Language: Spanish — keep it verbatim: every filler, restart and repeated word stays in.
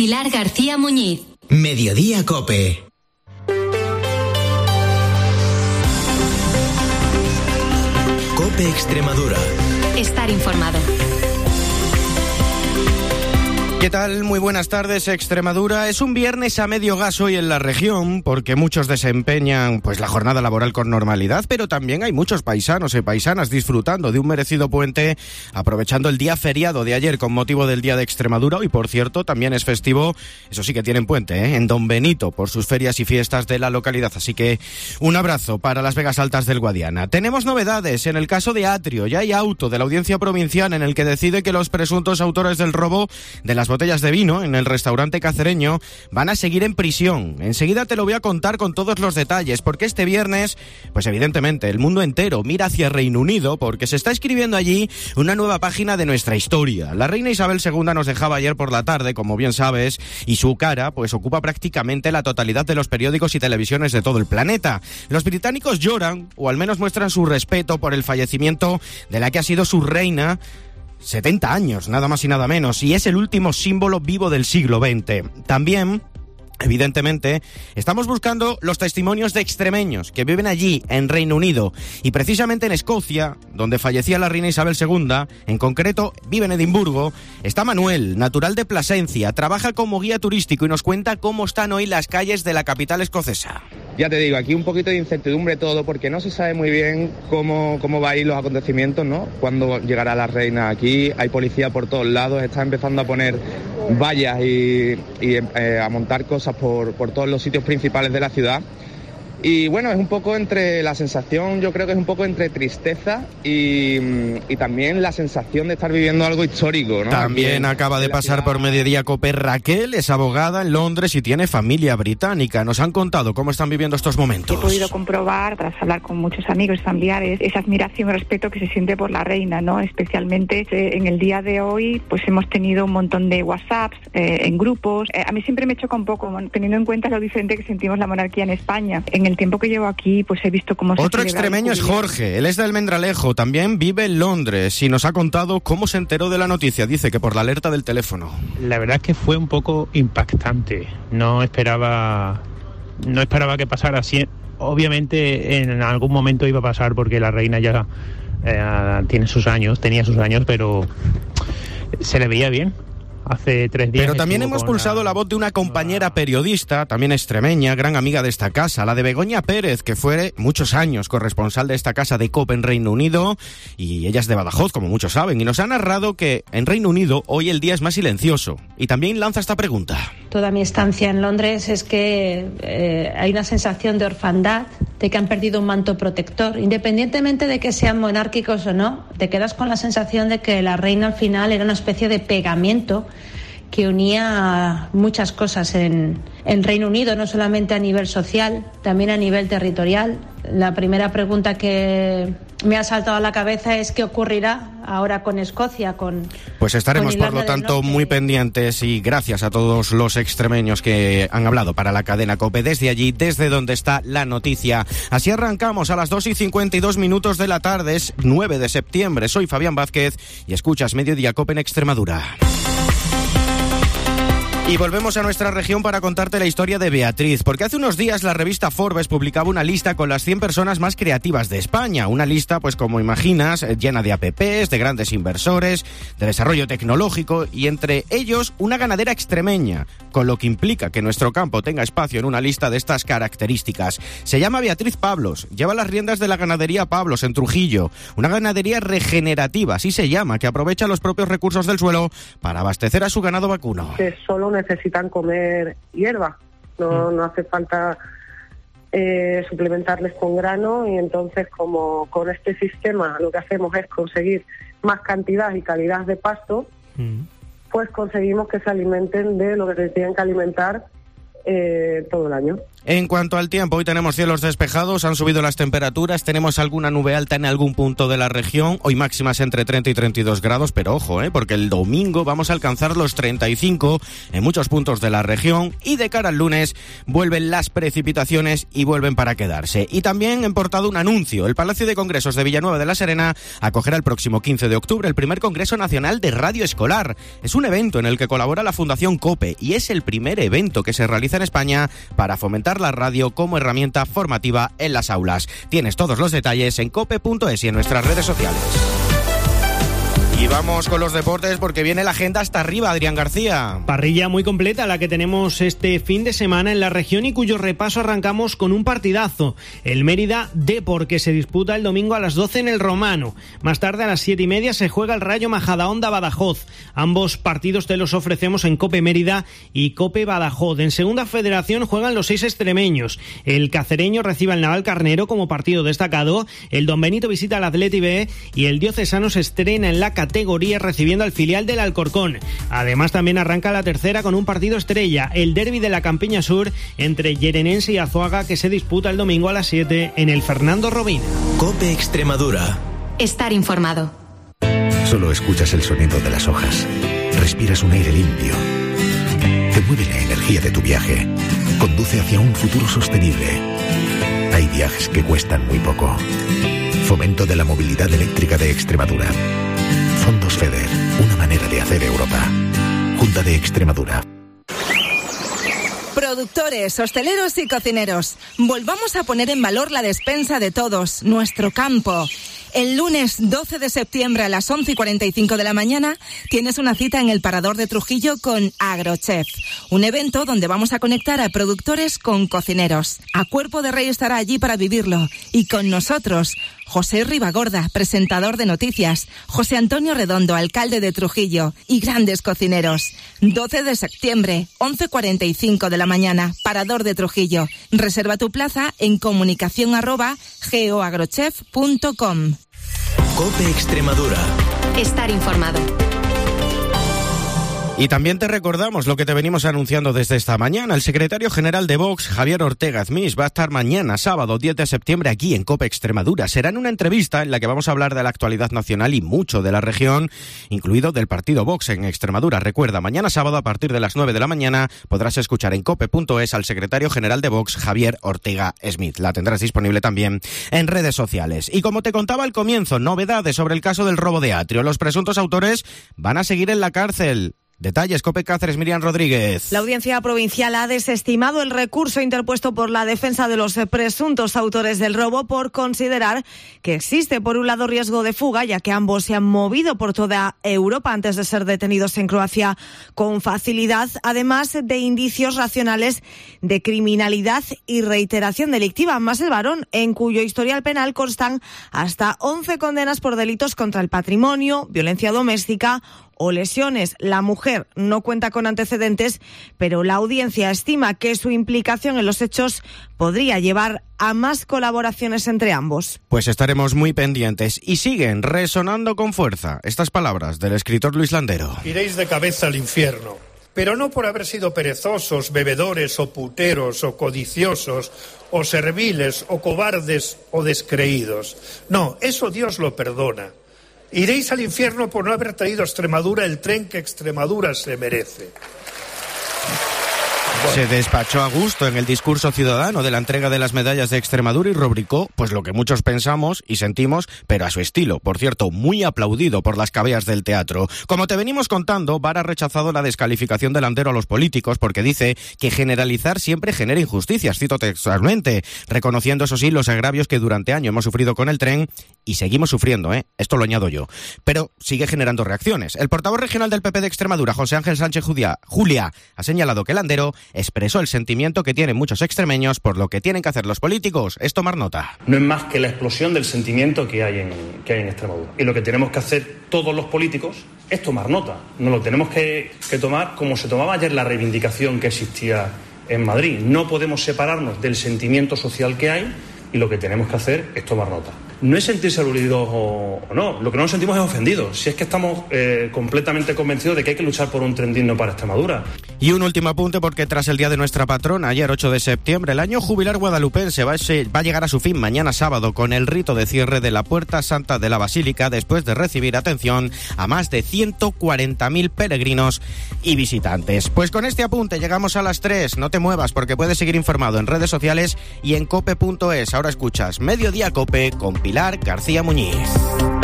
Pilar García Muñiz. Mediodía COPE. COPE Extremadura. Estar informado. ¿Qué tal? Muy buenas tardes, Extremadura. Es un viernes a medio gas hoy en la región, porque muchos desempeñan pues la jornada laboral con normalidad, pero también hay muchos paisanos y paisanas disfrutando de un merecido puente, aprovechando el día feriado de ayer con motivo del Día de Extremadura. Hoy, por cierto, también es festivo, eso sí que tienen puente, ¿eh? en Don Benito, por sus ferias y fiestas de la localidad. Así que un abrazo para las Vegas Altas del Guadiana. Tenemos novedades en el caso de Atrio. Ya hay auto de la Audiencia Provincial en el que decide que los presuntos autores del robo de las botellas de vino en el restaurante cacereño van a seguir en prisión. Enseguida te lo voy a contar con todos los detalles, porque este viernes, pues evidentemente, el mundo entero mira hacia Reino Unido, porque se está escribiendo allí una nueva página de nuestra historia. La reina Isabel segunda nos dejaba ayer por la tarde, como bien sabes, y su cara, pues ocupa prácticamente la totalidad de los periódicos y televisiones de todo el planeta. Los británicos lloran, o al menos muestran su respeto por el fallecimiento de la que ha sido su reina setenta años, nada más y nada menos, y es el último símbolo vivo del siglo veinte. También, evidentemente, estamos buscando los testimonios de extremeños que viven allí, en Reino Unido, y precisamente en Escocia, donde fallecía la reina Isabel segunda, en concreto vive en Edimburgo, está Manuel, natural de Plasencia, trabaja como guía turístico y nos cuenta cómo están hoy las calles de la capital escocesa. Ya te digo, aquí un poquito de incertidumbre todo, porque no se sabe muy bien cómo, cómo va a ir los acontecimientos, ¿no? Cuándo llegará la reina aquí, hay policía por todos lados, está empezando a poner vallas y, y eh, a montar cosas por, por todos los sitios principales de la ciudad. Y bueno, es un poco entre la sensación, yo creo que es un poco entre tristeza y, y también la sensación de estar viviendo algo histórico, ¿no? También acaba de pasar por Mediodía COPE Raquel, es abogada en Londres y tiene familia británica. Nos han contado cómo están viviendo estos momentos. He podido comprobar, tras hablar con muchos amigos y familiares, esa admiración y respeto que se siente por la reina, ¿no? Especialmente eh, en el día de hoy, pues hemos tenido un montón de WhatsApps eh, en grupos. Eh, a mí siempre me choca un poco, teniendo en cuenta lo diferente que sentimos la monarquía en España. En el tiempo que llevo aquí, pues he visto cómo se Otro extremeño es Jorge, él es de Almendralejo, también vive en Londres y nos ha contado cómo se enteró de la noticia. Dice que por la alerta del teléfono. La verdad es que fue un poco impactante. No esperaba, no esperaba que pasara así. Obviamente en algún momento iba a pasar porque la reina ya eh, tiene sus años, tenía sus años, pero se le veía bien. Hace tres días. Pero también hemos pulsado la... la voz de una compañera periodista, también extremeña, gran amiga de esta casa, la de Begoña Pérez, que fue muchos años corresponsal de esta casa de COPE en Reino Unido, y ella es de Badajoz, como muchos saben, y nos ha narrado que en Reino Unido hoy el día es más silencioso, y también lanza esta pregunta. Toda mi estancia en Londres es que eh, hay una sensación de orfandad, de que han perdido un manto protector, independientemente de que sean monárquicos o no, te quedas con la sensación de que la reina al final era una especie de pegamento que unía muchas cosas en, en Reino Unido, no solamente a nivel social, también a nivel territorial. La primera pregunta que me ha saltado a la cabeza es qué ocurrirá ahora con Escocia, con Pues estaremos, con por lo tanto, muy pendientes, y gracias a todos los extremeños que han hablado para la cadena COPE desde allí, desde donde está la noticia. Así arrancamos a las dos y cincuenta y dos minutos de la tarde, es nueve de septiembre. Soy Fabián Vázquez y escuchas Mediodía COPE en Extremadura. Y volvemos a nuestra región para contarte la historia de Beatriz, porque hace unos días la revista Forbes publicaba una lista con las cien personas más creativas de España. Una lista, pues como imaginas, llena de apps, de grandes inversores, de desarrollo tecnológico, y entre ellos una ganadera extremeña, con lo que implica que nuestro campo tenga espacio en una lista de estas características. Se llama Beatriz Pablos, lleva las riendas de la ganadería Pablos en Trujillo, una ganadería regenerativa, así se llama, que aprovecha los propios recursos del suelo para abastecer a su ganado vacuno. Que solo necesitan comer hierba, no, no hace falta eh, suplementarles con grano, y entonces como con este sistema lo que hacemos es conseguir más cantidad y calidad de pasto, mm. pues conseguimos que se alimenten de lo que se tienen que alimentar eh, todo el año. En cuanto al tiempo, hoy tenemos cielos despejados, han subido las temperaturas, tenemos alguna nube alta en algún punto de la región, hoy máximas entre treinta y treinta y dos grados, pero ojo, ¿eh? porque el domingo vamos a alcanzar los treinta y cinco en muchos puntos de la región y de cara al lunes vuelven las precipitaciones y vuelven para quedarse. Y también he portado un anuncio, el Palacio de Congresos de Villanueva de la Serena acogerá el próximo quince de octubre el primer Congreso Nacional de Radio Escolar. Es un evento en el que colabora la Fundación COPE y es el primer evento que se realiza en España para fomentar la radio como herramienta formativa en las aulas. Tienes todos los detalles en cope punto es y en nuestras redes sociales. Y vamos con los deportes porque viene la agenda hasta arriba, Adrián García. Parrilla muy completa la que tenemos este fin de semana en la región y cuyo repaso arrancamos con un partidazo. El Mérida Depor, que se disputa el domingo a las doce en el Romano. Más tarde a las siete y media se juega el Rayo Majadahonda Badajoz. Ambos partidos te los ofrecemos en Cope Mérida y Cope Badajoz. En Segunda Federación juegan los seis extremeños. El Cacereño recibe al Naval Carnero como partido destacado. El Don Benito visita al Atleti B y el Diocesano se estrena en la categoría categoría recibiendo al filial del Alcorcón. Además también arranca la tercera con un partido estrella, el derbi de la Campiña Sur entre Yerenense y Azuaga, que se disputa el domingo a las siete en el Fernando Robina. Cope Extremadura. Estar informado. Solo escuchas el sonido de las hojas. Respiras un aire limpio. Te mueve la energía de tu viaje. Conduce hacia un futuro sostenible. Hay viajes que cuestan muy poco. Fomento de la movilidad eléctrica de Extremadura. Fondos FEDER, una manera de hacer Europa. Junta de Extremadura. Productores, hosteleros y cocineros, volvamos a poner en valor la despensa de todos, nuestro campo. El lunes doce de septiembre a las once y cuarenta y cinco de la mañana tienes una cita en el Parador de Trujillo con Agrochef, un evento donde vamos a conectar a productores con cocineros. A Cuerpo de Rey estará allí para vivirlo y con nosotros José Ribagorda, presentador de noticias, José Antonio Redondo, alcalde de Trujillo y grandes cocineros. doce de septiembre, once y cuarenta y cinco de la mañana, Parador de Trujillo. Reserva tu plaza en comunicación arroba geoagrochef punto com. Cope Extremadura. Estar informado. Y también te recordamos lo que te venimos anunciando desde esta mañana. El secretario general de Vox, Javier Ortega Smith, va a estar mañana, sábado diez de septiembre, aquí en Cope Extremadura. Será en una entrevista en la que vamos a hablar de la actualidad nacional y mucho de la región, incluido del partido Vox en Extremadura. Recuerda, mañana sábado a partir de las nueve de la mañana podrás escuchar en cope punto es al secretario general de Vox, Javier Ortega Smith. La tendrás disponible también en redes sociales. Y como te contaba al comienzo, novedades sobre el caso del robo de Atrio. Los presuntos autores van a seguir en la cárcel. Detalles, Cope Cáceres, Miriam Rodríguez. La Audiencia Provincial ha desestimado el recurso interpuesto por la defensa de los presuntos autores del robo por considerar que existe, por un lado, riesgo de fuga, ya que ambos se han movido por toda Europa antes de ser detenidos en Croacia con facilidad, además de indicios racionales de criminalidad y reiteración delictiva, más el varón, en cuyo historial penal constan hasta once condenas por delitos contra el patrimonio, violencia doméstica o lesiones. La mujer no cuenta con antecedentes, pero la audiencia estima que su implicación en los hechos podría llevar a más colaboraciones entre ambos. Pues estaremos muy pendientes. Y siguen resonando con fuerza estas palabras del escritor Luis Landero. Iréis de cabeza al infierno, pero no por haber sido perezosos, bebedores o puteros o codiciosos o serviles o cobardes o descreídos. No, eso Dios lo perdona. Iréis al infierno por no haber traído a Extremadura el tren que Extremadura se merece. Bueno. Se despachó a gusto en el discurso ciudadano de la entrega de las medallas de Extremadura y rubricó pues lo que muchos pensamos y sentimos, pero a su estilo. Por cierto, muy aplaudido por las cabeas del teatro. Como te venimos contando, VAR ha rechazado la descalificación de Landero a los políticos porque dice que generalizar siempre genera injusticias, cito textualmente, reconociendo eso sí los agravios que durante años hemos sufrido con el tren y seguimos sufriendo, ¿eh? Esto lo añado yo. Pero sigue generando reacciones. El portavoz regional del P P de Extremadura, José Ángel Sánchez Julia, Julia, ha señalado que Landero expresó el sentimiento que tienen muchos extremeños por lo que tienen que hacer los políticos, es tomar nota. No es más que la explosión del sentimiento que hay en, que hay en Extremadura. Y lo que tenemos que hacer todos los políticos es tomar nota. No lo tenemos que, que tomar como se tomaba ayer la reivindicación que existía en Madrid. No podemos separarnos del sentimiento social que hay y lo que tenemos que hacer es tomar nota. No es sentirse aludidos o, o no, lo que no nos sentimos es ofendidos. Si es que estamos eh, completamente convencidos de que hay que luchar por un tren digno para Extremadura. Y un último apunte porque tras el día de nuestra patrona, ayer ocho de septiembre, el año jubilar guadalupense va a, ser, va a llegar a su fin mañana sábado con el rito de cierre de la Puerta Santa de la Basílica después de recibir, atención, a más de ciento cuarenta mil peregrinos y visitantes. Pues con este apunte llegamos a las tres. No te muevas porque puedes seguir informado en redes sociales y en cope punto es. Ahora escuchas Mediodía Cope con Pilar García Muñiz.